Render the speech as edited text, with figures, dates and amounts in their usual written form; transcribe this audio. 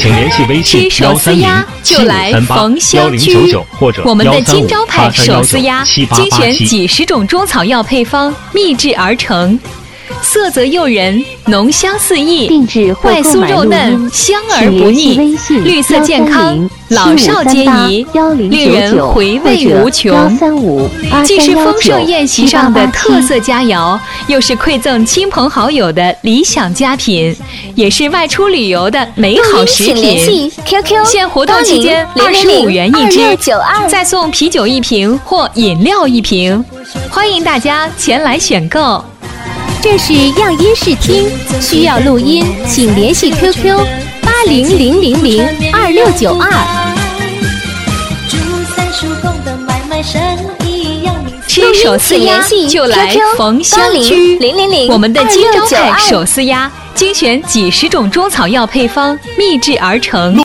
请联系微信吃手撕鸭就来冯香居， 或者我们的金招牌手撕鸭精选几十种中草药配方秘制而成，色泽诱人，浓香四溢，外酥肉嫩，香而不腻，绿色健康，老少皆宜，令人回味无穷。既是丰盛宴席上的特色佳肴，又是馈赠亲朋好友的理想佳品，也是外出旅游的美好食品。现活动期间25元一支，再送啤酒1瓶或饮料1瓶，欢迎大家前来选购。 这是样音视听，需要录音请联系 QQ 800002692。 吃手撕鸭就来冯香居，我们的金招牌手撕鸭精选几十种中草药配方秘制而成。